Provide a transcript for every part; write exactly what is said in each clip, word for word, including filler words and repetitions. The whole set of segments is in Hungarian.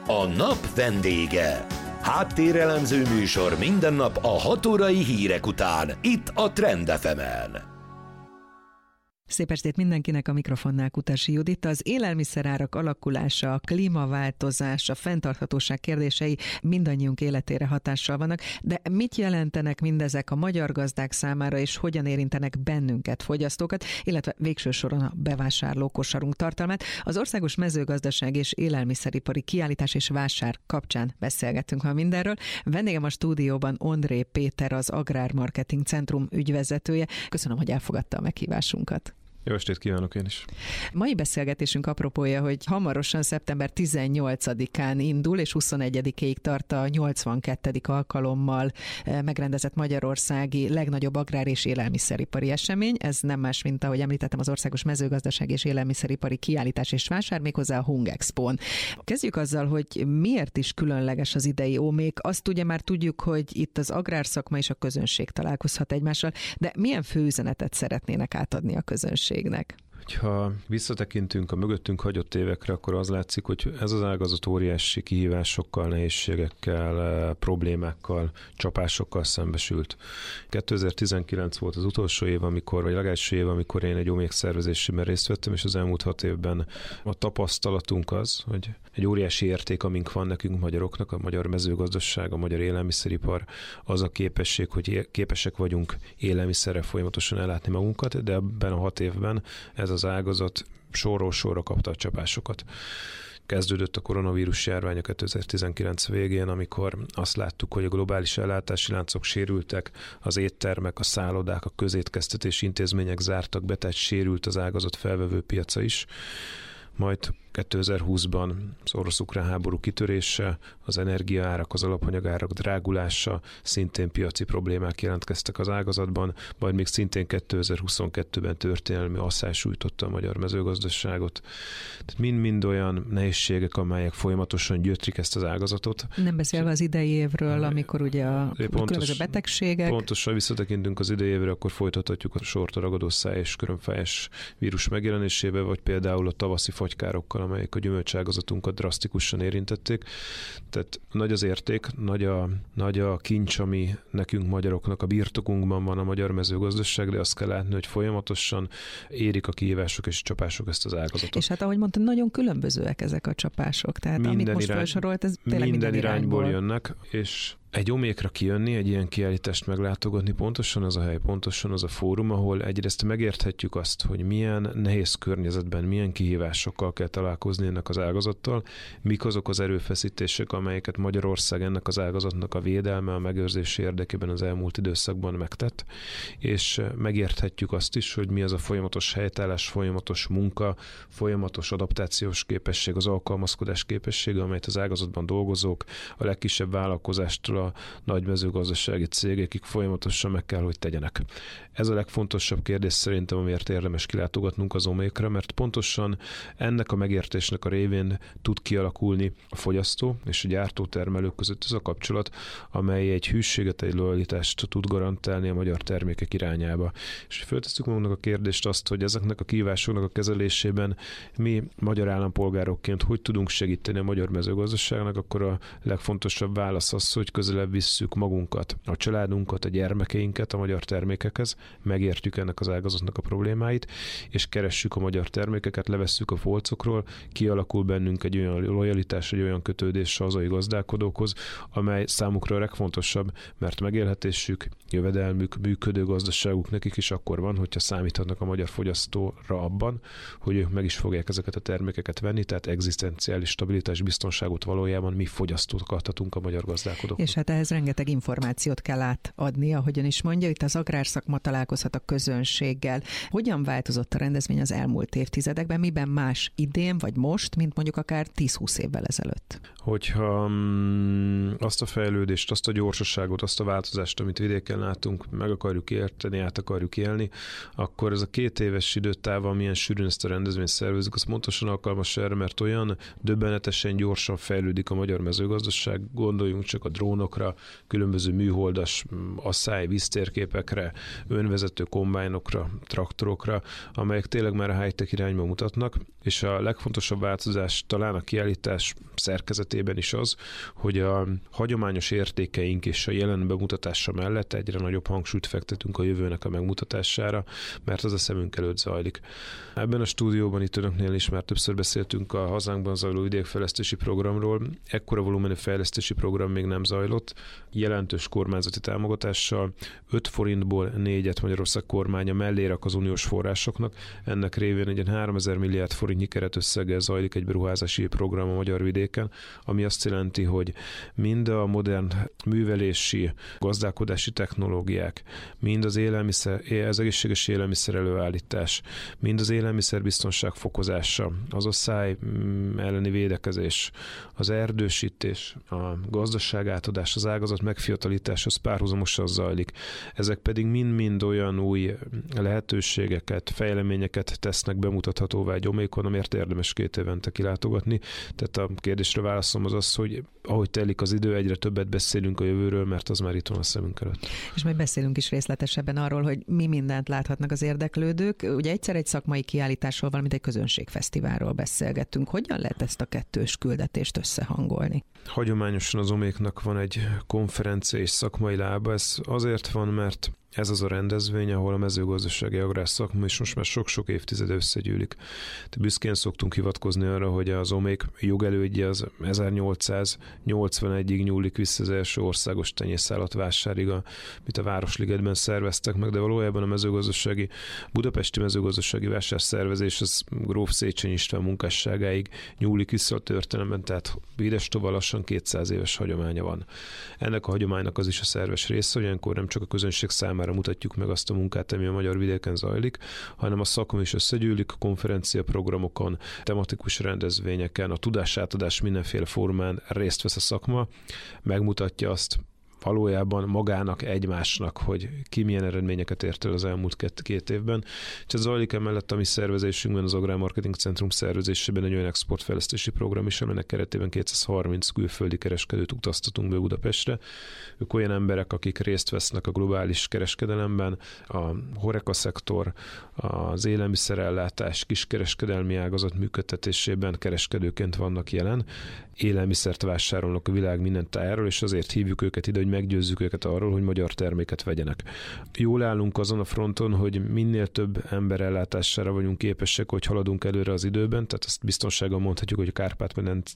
A nap vendége. Háttérelemző műsor minden nap a hat órai hírek után, itt a Trend ef emen. Szép estét mindenkinek, a mikrofonnál Kutasi Judit. Az élelmiszerárak alakulása, a klímaváltozás, a fenntarthatóság kérdései mindannyiunk életére hatással vannak, de mit jelentenek mindezek a magyar gazdák számára, és hogyan érintenek bennünket, fogyasztókat, illetve végső soron a bevásárlókosarunk tartalmát? Az Országos Mezőgazdaság és Élelmiszeripari Kiállítás és Vásár kapcsán beszélgetünk ma mindenről. Vendégem a stúdióban Ondré Péter, az Agrármarketing Centrum ügyvezetője. Köszönöm, hogy elfogadta a meghívásunkat. Jó estét kívánok én is! Mai beszélgetésünk apropója, hogy hamarosan szeptember tizennyolcadikán indul, és huszonegyedikéig tart a nyolcvankettedik alkalommal megrendezett magyarországi legnagyobb agrár- és élelmiszeripari esemény. Ez nem más, mint ahogy említettem, az Országos Mezőgazdaság és Élelmiszeripari Kiállítás és Vásár, méghozzá a Hungexpón. Kezdjük azzal, hogy miért is különleges az idei ómék. Azt ugye már tudjuk, hogy itt az agrárszakma és a közönség találkozhat egymással, de milyen fő üzenetet szeretnének átadni a közönség? Ha visszatekintünk a mögöttünk hagyott évekre, akkor az látszik, hogy ez az ágazat óriási kihívásokkal, nehézségekkel, problémákkal, csapásokkal szembesült. kétezer-tizenkilenc volt az utolsó év, amikor, vagy legelső év, amikor én egy ómék szervezésében részt vettem, és az elmúlt hat évben a tapasztalatunk az, hogy egy óriási érték, amink van nekünk magyaroknak, a magyar mezőgazdaság, a magyar élelmiszeripar, az a képesség, hogy képesek vagyunk élelmiszerre folyamatosan ellátni magunkat, de ebben a hat évben ez az ágazat sorról sorra kapta a csapásokat. Kezdődött a koronavírus járvány a kétezer-tizenkilenc végén, amikor azt láttuk, hogy a globális ellátási láncok sérültek, az éttermek, a szállodák, a közétkeztetési intézmények zártak be, tehát sérült az ágazat felvevő piaca is. Majd kétezer-húszban az orosz-ukrán háború kitörése, az energiaárak, az alapanyagárak drágulása, szintén piaci problémák jelentkeztek az ágazatban, majd még szintén kétezer-huszonkettőben történelmi asszály sújtotta a magyar mezőgazdaságot. Tehát mind-mind olyan nehézségek, amelyek folyamatosan gyötrik ezt az ágazatot. Nem beszélve az idei évről, amikor ugye a pontos, különböző betegségek. Pontosan visszatekintünk az idei évre, akkor folytathatjuk a sort a ragadószáj és körömfájás vírus megjelenésével, vagy például a tavaszi fagykárokkal, amelyek a gyümölcságazatunkat drasztikusan érintették. Tehát nagy az érték, nagy a, nagy a kincs, ami nekünk magyaroknak a birtokunkban van a magyar mezőgazdaság, de azt kell látni, hogy folyamatosan érik a kihívások és csapások ezt az ágazatot. És hát ahogy mondtam, nagyon különbözőek ezek a csapások. Tehát minden amit most irány, felsorolt, ez tényleg minden, minden irányból, irányból jönnek, és egy ómékra kijönni, egy ilyen kiállítást meglátogatni, pontosan az a hely, pontosan az a fórum, ahol egyrészt megérthetjük azt, hogy milyen nehéz környezetben, milyen kihívásokkal kell találkozni ennek az ágazattal, mik azok az erőfeszítések, amelyeket Magyarország ennek az ágazatnak a védelme, a megőrzési érdekében az elmúlt időszakban megtett, és megérthetjük azt is, hogy mi az a folyamatos helytállás, folyamatos munka, folyamatos adaptációs képesség, az alkalmazkodás képessége, amelyet az ágazatban dolgozók, a legkisebb vállalkozástól a nagy mezőgazdasági cégekig folyamatosan meg kell, hogy tegyenek. Ez a legfontosabb kérdés szerintem, amiért érdemes kilátogatnunk az ómékra, mert pontosan ennek a megértésnek a révén tud kialakulni a fogyasztó és a gyártótermelők között ez a kapcsolat, amely egy hűséget, egy lojalitást tud garantálni a magyar termékek irányába. És föltesszük magunknak a kérdést azt, hogy ezeknek a kihívásoknak a kezelésében mi magyar állampolgárokként hogy tudunk segíteni a magyar mezőgazdaságnak, akkor a legfontosabb válasz az, hogy közelebb visszük magunkat, a családunkat, a gyermekeinket a magyar termékekhez, megértjük ennek az ágazatnak a problémáit, és keressük a magyar termékeket, levesszük a polcokról, kialakul bennünk egy olyan lojalitás, egy olyan kötődés a hazai gazdálkodókhoz, amely számukra a legfontosabb, mert megélhetésük, jövedelmük, működő gazdaságuk nekik is akkor van, hogyha számíthatnak a magyar fogyasztóra abban, hogy ők meg is fogják ezeket a termékeket venni, tehát egzisztenciális stabilitás, biztonságot valójában mi fogyasztók adhatunk a magyar gazdálkodóknak. És hát ehhez rengeteg információt kell átadni, ahogyan is mondja, itt az agrárszakma találkozhat a közönséggel. Hogyan változott a rendezvény az elmúlt évtizedekben, miben más idén vagy most, mint mondjuk akár tíz-húsz évvel ezelőtt? Hogyha mm, azt a fejlődést, azt a gyorsaságot, azt a változást, amit vidéken látunk, meg akarjuk érteni, át akarjuk élni, akkor ez a két éves időtáv, amilyen sűrűn ezt a rendezvényt szervezik, az pontosan alkalmas erre, mert olyan döbbenetesen gyorsan fejlődik a magyar mezőgazdaság, gondoljunk csak a drónok drónokra, különböző műholdas asszály víztérképekre, önvezető kombájnokra, traktorokra, amelyek tényleg már a high-tech irányba mutatnak, és a legfontosabb változás talán a kiállítás szerkezetében is az, hogy a hagyományos értékeink és a jelen bemutatása mellett egyre nagyobb hangsúlyt fektetünk a jövőnek a megmutatására, mert az a szemünk előtt zajlik. Ebben a stúdióban itt önöknél is már többször beszéltünk a hazánkban zajló vidékfejlesztési programról. Ekkora volumenű fejlesztési program még nem zajlott, jelentős kormányzati támogatással, öt forintból négyet Magyarország kormánya mellé rak az uniós forrásoknak. Ennek révén egy háromezer milliárd forintnyi keretösszeggel zajlik egy beruházási program a magyar vidéken, ami azt jelenti, hogy mind a modern művelési, gazdálkodási technológiák, mind az élelmiszer, az egészséges élelmiszer előállítás, mind az élelmiszerbiztonság fokozása, az asszály elleni védekezés, az erdősítés, a gazdaság átadás, az ágazat megfiatalítás, az párhuzamosan zajlik. Ezek pedig mind-mind olyan új lehetőségeket, fejleményeket tesznek bemutathatóvá egy Omékon, amért érdemes két évente kilátogatni. Tehát a kérdésre válaszom az az, hogy ahogy telik az idő, egyre többet beszélünk a jövőről, mert az már itt van a szemünk előtt. És majd beszélünk is részletesebben arról, hogy mi mindent láthatnak az érdeklődők. Ugye egyszer egy szakmai kiállításról, valamint egy közönségfesztiválról beszélgettünk. Hogyan lehet ezt a kettős küldetést összehangolni? Hagyományosan az Oméknak van egy konferencia és szakmai lába. Ez azért van, mert ez az a rendezvény, ahol a mezőgazdasági agrárszakma is most már sok-sok évtizede összegyűlik. De büszkén szoktunk hivatkozni arra, hogy az Omék jogelődje az ezernyolcszáznyolcvanegyig nyúlik vissza az első országos tenyészállatvásárig, amit a Városligetben szerveztek meg, de valójában a mezőgazdasági, budapesti mezőgazdasági vásárszervezés az gróf Széchenyi István munkásságáig nyúlik vissza a történelemben, tehát Édestoval lassan kétszáz éves hagyománya van. Ennek a hagyománynak az is a szerves része, hogy ilyenkor nem csak a közönség számára mutatjuk meg azt a munkát, ami a magyar vidéken zajlik, hanem a szakma is összegyűlik, a konferenciaprogramokon, tematikus rendezvényeken, a tudásátadás mindenféle formán részt vesz a szakma, megmutatja azt valójában magának, egymásnak, hogy ki milyen eredményeket ért el az elmúlt két, két évben. És ez zajlik emellett a mi szervezésünkben, az Agrármarketing Centrum szervezésében egy olyan exportfejlesztési program is, aminek keretében kétszázharminc külföldi kereskedőt utaztatunk be Budapestre. Ők olyan emberek, akik részt vesznek a globális kereskedelemben, a HoReCa szektor, az élelmiszerellátás, kiskereskedelmi ágazat működtetésében kereskedőként vannak jelen, élelmiszert vásárolnak a világ minden tájáról, és azért hívjuk őket ide, hogy meggyőzzük őket arról, hogy magyar terméket vegyenek. Jól állunk azon a fronton, hogy minél több ember ellátására vagyunk képesek, hogy haladunk előre az időben, tehát ezt biztonsággal mondhatjuk, hogy a Kárpát-medence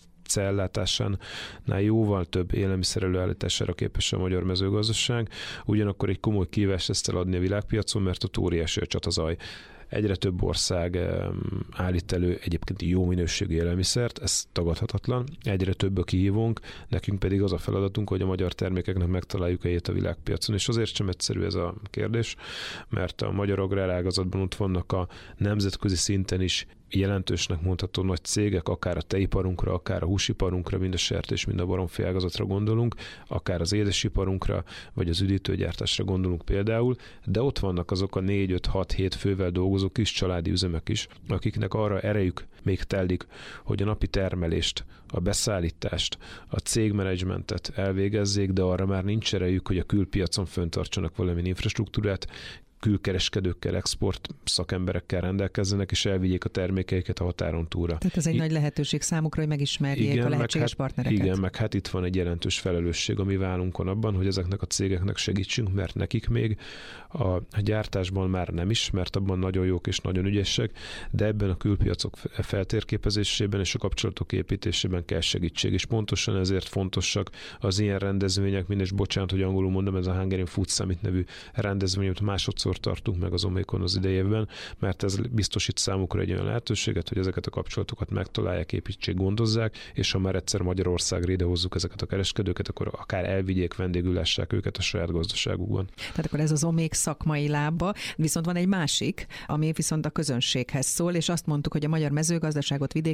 ellátásánál jóval több élelmiszer előállítására képes a magyar mezőgazdaság, ugyanakkor egy komoly kihívást ezt eladni a világpiacon, mert ott óriási a csatazaj. Egyre több ország állít elő egyébként jó minőségű élelmiszert, ez tagadhatatlan. Egyre több a kihívónk, nekünk pedig az a feladatunk, hogy a magyar termékeknek megtaláljuk helyét a világpiacon. És azért sem egyszerű ez a kérdés, mert a magyar agrárágazatban ott vannak a nemzetközi szinten is jelentősnek mondható nagy cégek, akár a tejiparunkra, akár a húsiparunkra, mind a sertés, mind a baromfi ágazatra gondolunk, akár az édesiparunkra, vagy az üdítőgyártásra gondolunk például, de ott vannak azok a négy, öt, hat, hét fővel dolgozó kis családi üzemek is, akiknek arra erejük még telik, hogy a napi termelést, a beszállítást, a cégmenedzsmentet elvégezzék, de arra már nincs erejük, hogy a külpiacon fenntartsanak valamilyen infrastruktúrát, külkereskedőkkel, export szakemberekkel rendelkezzenek, és elvigyék a termékeiket a határon túlra. Tehát ez egy itt, nagy lehetőség számukra, hogy megismerjék igen, a lehetséges hát, partnereket. Igen, meg hát itt van egy jelentős felelősség a mi vállunkon abban, hogy ezeknek a cégeknek segítsünk, mert nekik még a gyártásban már nem is, mert abban nagyon jók és nagyon ügyesek, de ebben a külpiacok feltérképezésében és a kapcsolatok építésében kell segítség, és pontosan ezért fontosak az ilyen rendezvények, mindegy, bocsánat, hogy angolul mondom, ez a Hungarian Food Summit nevű rendezvény, amit másodszor tartunk meg az Omékon az idejében, mert ez biztosít számukra egy olyan lehetőséget, hogy ezeket a kapcsolatokat megtalálják, építsék, gondozzák, és ha már egyszer Magyarországra idehozzuk ezeket a kereskedőket, akkor akár elvigyék, vendégül lássák őket a saját gazdaságukban. Tehát akkor ez az Omék szakmai lába, viszont van egy másik, ami viszont a közönséghez szól, és azt mondtuk, hogy a magyar mezőgazdaságot, vidéket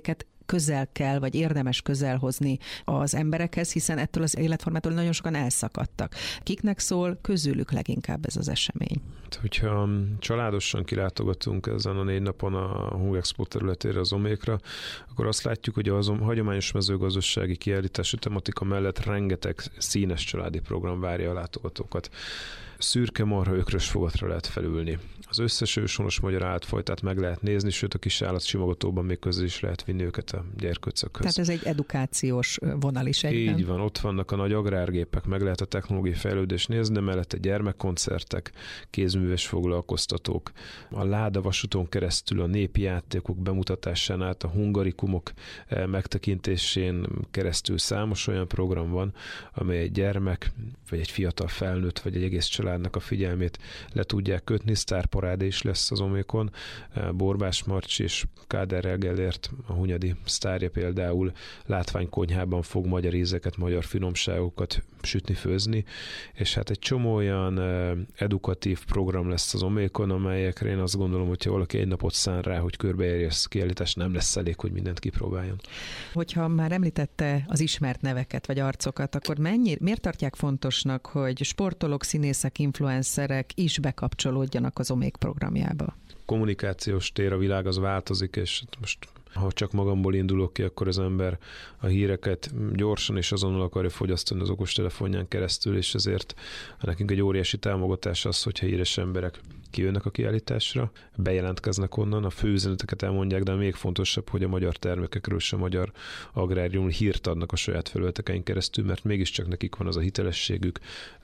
közel kell, vagy érdemes közel hozni az emberekhez, hiszen ettől az életformától nagyon sokan elszakadtak. Kiknek szól közülük leginkább ez az esemény? Hogyha családosan kilátogatunk ezen a négy napon a Hungexpo területére, az Omékra, akkor azt látjuk, hogy az hagyományos mezőgazdasági kiállítási tematika mellett rengeteg színes családi program várja a látogatókat. Szürke marha ökrös fogatra lehet felülni. Az összes őshonos magyar állatfajtát meg lehet nézni, sőt a kis állatsimogatóban még közül is lehet vinni őket a gyerkőcökhöz. Tehát ez egy edukációs vonal is egyben. Így van, ott vannak a nagy agrárgépek, meg lehet a technológiai fejlődést nézni, de mellette gyermekkoncertek, kézműves foglalkoztatók, a ládavasúton keresztül a népi játékok bemutatásán át a hungarikumok megtekintésén keresztül számos olyan program van, amely egy gyermek, vagy egy fiatal felnőtt, vagy egy egész családnak a figyelmét le tudják kötni. Sztárparádé is lesz az Omékon. Borbás Marcsi és Káder Gellért, a hunyadi sztárja például látványkonyhában fog magyar ízeket, magyar finomságokat sütni, főzni, és hát egy csomó olyan edukatív program lesz az Omékon, amelyekre én azt gondolom, hogyha valaki egy napot szán rá, hogy körbejárja ezt a kiállítást, nem lesz elég, hogy mindent kipróbáljon. Hogyha már említette az ismert neveket vagy arcokat, akkor mennyi, miért tartják fontosnak, hogy sportolók, színészek, influencerek is bekapcsolódjanak az Omék programjába? Kommunikációs tér, a világ az változik, és most ha csak magamból indulok ki, akkor az ember a híreket gyorsan és azonnal akarja fogyasztani az okostelefonján keresztül, és ezért nekünk egy óriási támogatás az, hogyha híres emberek kijönnek a kiállításra, bejelentkeznek onnan, a főüzeneteket elmondják, de még fontosabb, hogy a magyar termékekről és a magyar agráriumról hírt adnak a saját felületekein keresztül, mert mégiscsak nekik van az a hitelességük,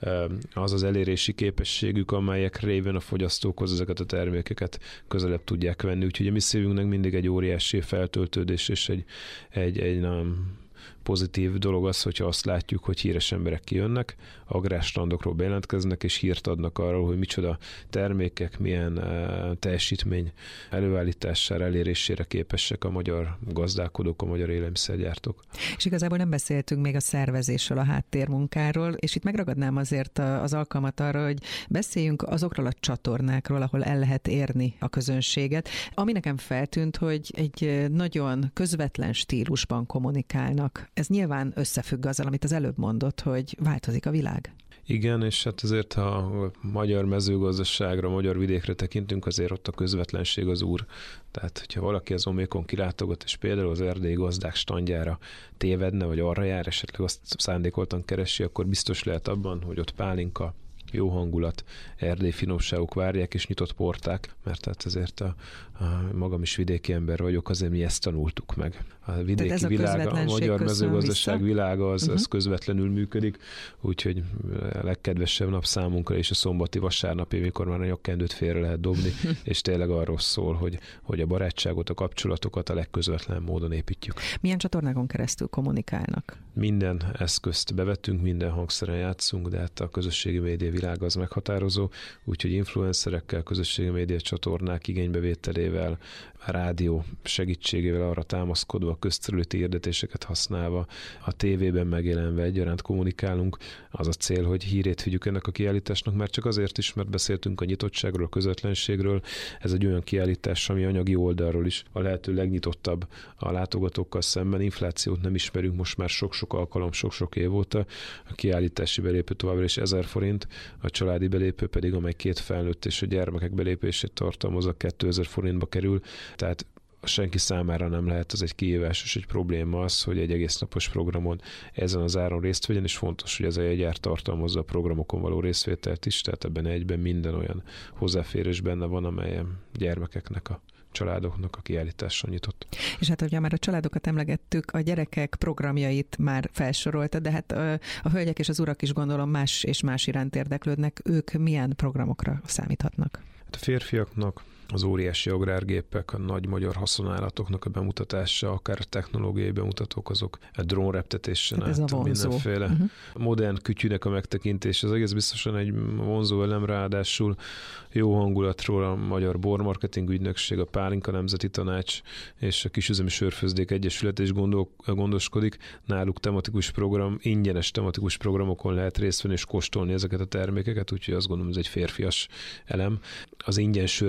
az az elérési képességük, amelyek révén a fogyasztókhoz ezeket a termékeket közelebb tudják venni. Úgyhogy a mi szívünknek mindig egy óriási feltöltődés és egy, egy, egy nem pozitív dolog az, hogyha azt látjuk, hogy híres emberek kijönnek, agrárstrandokról bejelentkeznek, és hírt adnak arról, hogy micsoda termékek, milyen uh, teljesítmény előállítására, elérésére képesek a magyar gazdálkodók, a magyar élelmiszergyártók. És igazából nem beszéltünk még a szervezésről, a háttérmunkáról, és itt megragadnám azért az alkalmat arra, hogy beszéljünk azokról a csatornákról, ahol el lehet érni a közönséget, ami nekem feltűnt, hogy egy nagyon közvetlen stílusban kommunikálnak. Ez nyilván összefügg azzal, amit az előbb mondott, hogy változik a világ. Igen, és hát azért, ha a magyar mezőgazdaságra, magyar vidékre tekintünk, azért ott a közvetlenség az úr. Tehát, hogyha valaki az Omékon kilátogat, és például az erdélyi gazdák standjára tévedne, vagy arra jár, esetleg azt szándékoltan keresi, akkor biztos lehet abban, hogy ott pálinka, jó hangulat, erdélyi finomságok várják, és nyitott porták, mert tehát ezért a, a magam is vidéki ember vagyok, azért mi ezt tanultuk meg. A vidéki világ, a magyar mezőgazdaság vissza? világa az, uh-huh. az közvetlenül működik, úgyhogy a legkedvesebb nap számunkra is a szombati vasárnapi, mikor már a nyakkendőt félre lehet dobni, és tényleg arról szól, hogy, hogy a barátságot, a kapcsolatokat a legközvetlenebb módon építjük. Milyen csatornákon keresztül kommunikálnak? Minden eszközt bevetünk, minden hangszeren játszunk, de hát a közösségi média világ az meghatározó, úgyhogy influencerekkel, közösségi média csatornák igénybevételével, a rádió segítségével arra támaszkodva, a közterületi hirdetéseket használva, a tévében megjelenve egyaránt kommunikálunk. Az a cél, hogy hírét vigyük ennek a kiállításnak, mert csak azért is, mert beszéltünk a nyitottságról, a közvetlenségről. Ez egy olyan kiállítás, ami anyagi oldalról is a lehető legnyitottabb a látogatókkal szemben. Inflációt nem ismerünk most már sok-sok alkalom, sok-sok év óta. A kiállítási belépő továbbra is ezer forint, a családi belépő pedig, amely két felnőtt és a gyermekek belépését tartalmazza, kétezer forintba kerül. Tehát senki számára nem lehet az egy kihívás és egy probléma az, hogy egy egész napos programon ezen az áron részt vegyen, és fontos, hogy ez a jegyár tartalmazza a programokon való részvételt is, tehát ebben egyben minden olyan hozzáférés benne van, amely gyermekeknek a családoknak a kiállításon nyitott. És hát, hogyha már a családokat emlegettük, a gyerekek programjait már felsorolta, de hát a, a hölgyek és az urak is gondolom más és más iránt érdeklődnek. Ők milyen programokra számíthatnak? Hát a férfiaknak az óriási agrárgépek, a nagy magyar haszonállatoknak a bemutatása, akár a technológiai bemutatók, azok a drónreptetésen hát át, mindenféle uh-huh. modern kütyűnek a megtekintés, az egész biztosan egy vonzó elem, ráadásul jó hangulatról a Magyar Bormarketing Ügynökség, a Pálinka Nemzeti Tanács és a Kisüzemi Sörfőzdék Egyesület is gondol, gondoskodik. Náluk tematikus program, ingyenes tematikus programokon lehet részt venni és kóstolni ezeket a termékeket, úgyhogy azt gondolom, ez egy férfias elem. Az ingyen sörhívás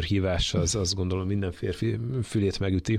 tudás az azt gondolom minden férfi fülét megüti.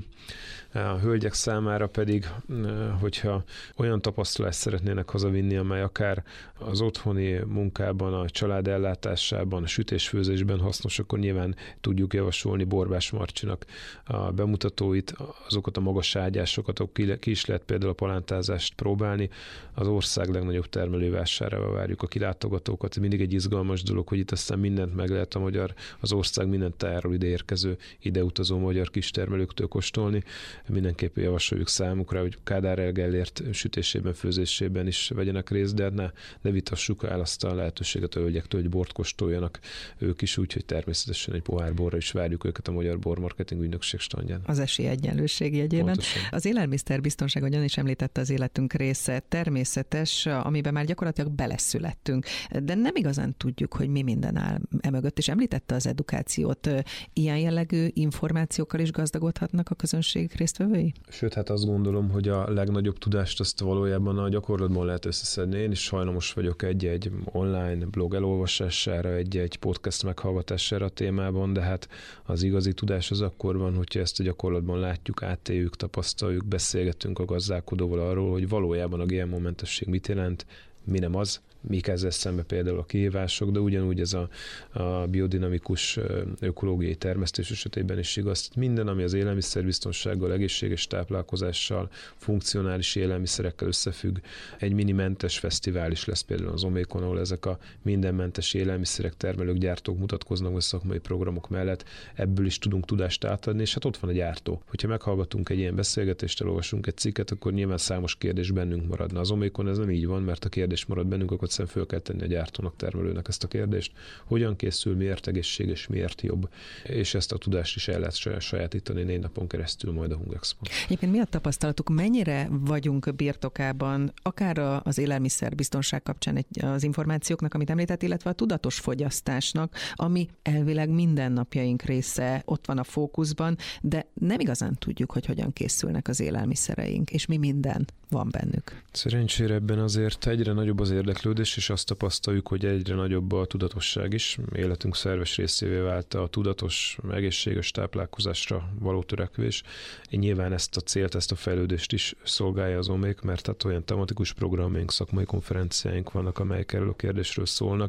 A hölgyek számára pedig, hogyha olyan tapasztalást szeretnének hazavinni, amely akár az otthoni munkában, a család ellátásában, a sütésfőzésben hasznos, akkor nyilván tudjuk javasolni Borbás Marcsinak a bemutatóit, azokat a magas ágyásokat, ahol ki is lehet például a palántázást próbálni. Az ország legnagyobb termelővásárával várjuk a kilátogatókat. Mindig egy izgalmas dolog, hogy itt aztán mindent meg lehet a magyar, az ország minden tájáról ide érkező, ide utazó magyar kistermelőktől kóstolni. Mindenképpen javasoljuk számukra, hogy Kádár El Gellért sütésében, főzésében is vegyenek részt, de ne, ne vitassuk el azt a lehetőséget a hölgyektől, hogy bort kóstoljanak ők is, úgyhogy természetesen egy pohár borra is várjuk őket a Magyar Bormarketing Ügynökség standján. Az esélyegyenlőség jegyében. Pontosan. Az élelmiszerbiztonság, ahogyan is említette, az életünk része, természetes, amiben már gyakorlatilag beleszülettünk, de nem igazán tudjuk, hogy mi minden áll emögött, és említette az edukációt. Ilyen jellegű információkkal is gazdagodhatnak a közönség résztvevői? Sőt, hát azt gondolom, hogy a legnagyobb tudást azt valójában a gyakorlatban lehet összeszedni. Én is hajlamos vagyok egy-egy online blog elolvasására, egy-egy podcast meghallgatására a témában, de hát az igazi tudás az akkor van, hogyha ezt a gyakorlatban látjuk, átéljük, tapasztaljuk, beszélgetünk a gazdálkodóval arról, hogy valójában a gé em o-mentesség mit jelent, mi nem az, mik ezzel szembe például a kihívások, de ugyanúgy ez a, a biodinamikus ökológiai termesztés esetében is igaz. Minden, ami az élelmiszerbiztonsággal, egészséges táplálkozással, funkcionális élelmiszerekkel összefügg. Egy mini mentes fesztivál is lesz például az Omékon, ahol ezek a mindenmentes élelmiszerek, termelők, gyártók mutatkoznak a szakmai programok mellett. Ebből is tudunk tudást átadni, és hát ott van a gyártó. Hogyha meghallgatunk egy ilyen beszélgetést, elolvasunk egy cikket, akkor nyilván számos kérdés bennünk maradna. Az Omékon ez nem így van, mert a kérdés marad bennünk, akkor föl kell tenni a gyártónak, termelőnek ezt a kérdést, hogyan készül, miért egészséges, miért jobb, és ezt a tudást is el lehet sajátítani négy napon keresztül majd a Hungexpo. Egyébként mi a tapasztalatuk, mennyire vagyunk birtokában, akár az élelmiszerbiztonság kapcsán az információknak, amit említett, illetve a tudatos fogyasztásnak, ami elvileg mindennapjaink része, ott van a fókuszban, de nem igazán tudjuk, hogy hogyan készülnek az élelmiszereink, és mi minden van bennük. Szerencsére ebben azért egyre nagyobb az érdeklődés, és azt tapasztaljuk, hogy egyre nagyobb a tudatosság is. Életünk szerves részévé vált a tudatos, egészséges táplálkozásra való törekvés. Én nyilván ezt a célt, ezt a fejlődést is szolgálja az Omék, mert hát olyan tematikus programjaink, szakmai konferenciáink vannak, amelyek erről a kérdésről szólnak,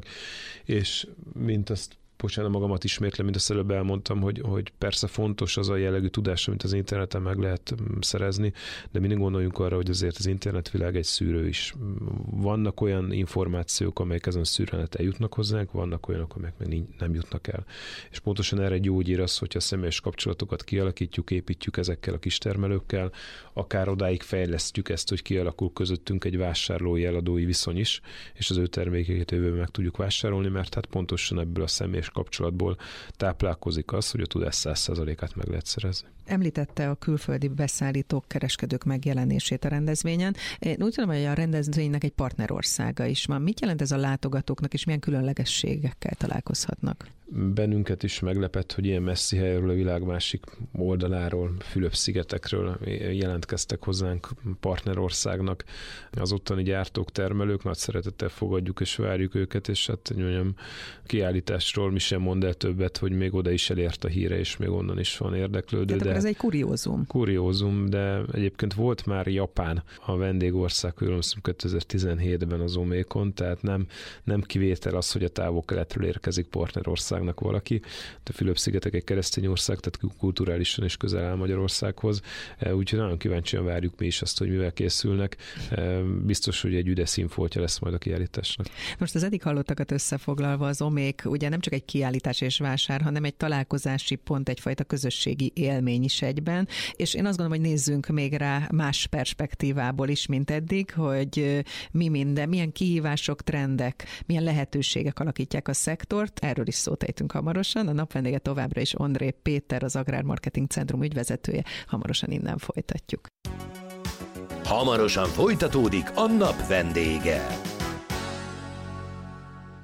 és mint azt bocsánat, magamat ismétlem, mint azt előbb elmondtam, hogy, hogy persze fontos az a jellegű tudás, amit az interneten meg lehet szerezni, de mindig gondoljunk arra, hogy azért az internetvilág egy szűrő is. Vannak olyan információk, amelyek ezen a szűrőn eljutnak hozzánk, vannak olyanok, amelyek meg nem jutnak el. És pontosan erre gyógyír az, hogyha személyes kapcsolatokat kialakítjuk, építjük ezekkel a kistermelőkkel, akár odáig fejlesztjük ezt, hogy kialakul közöttünk egy vásárlói, eladói viszony is, és az ő termékeket jövőben meg tudjuk vásárolni, mert hát pontosan ebből a személyes kapcsolatból táplálkozik az, hogy a tudás száz százalékát meg lehet szerezni. Említette a külföldi beszállítók, kereskedők megjelenését a rendezvényen. Én úgy tudom, hogy a rendezvénynek egy partnerországa is van. Mit jelent ez a látogatóknak, és milyen különlegességekkel találkozhatnak? Bennünket is meglepett, hogy ilyen messzi helyről, a világ másik oldaláról, Fülöp-szigetekről jelentkeztek hozzánk partnerországnak. Az ottani gyártók, termelők, nagy szeretettel fogadjuk és várjuk őket, és hát mondjam, kiállításról mi sem mond el többet, hogy még oda is elért a híre, és még onnan is van érdeklődő. Tehát de ez egy kuriózum. Kuriózum, de egyébként volt már Japán a vendégország, kétezer-tizenhétben az Omékon, tehát nem, nem kivétel az, hogy a távol-keletről érkezik partnerországnak valaki. A Fülöp-szigetek egy keresztény ország, tehát kulturálisan is közel áll Magyarországhoz, úgyhogy nagyon kíváncsian várjuk mi is azt, hogy mivel készülnek. Biztos, hogy egy üde színfoltja lesz majd a kiállításnak. Most az eddig hallottakat összefoglalva, az Omék ugye nem csak egy kiállítás és vásár, hanem egy találkozási pont, egyfajta közösségi élmény is egyben, és én azt gondolom, hogy nézzünk még rá más perspektívából is, mint eddig, hogy mi minden, milyen kihívások, trendek, milyen lehetőségek alakítják a szektort. Erről is szót ejtünk hamarosan. A nap vendége továbbra is Ondré Péter, az Agrármarketing Centrum ügyvezetője. Hamarosan innen folytatjuk. Hamarosan folytatódik a nap vendége.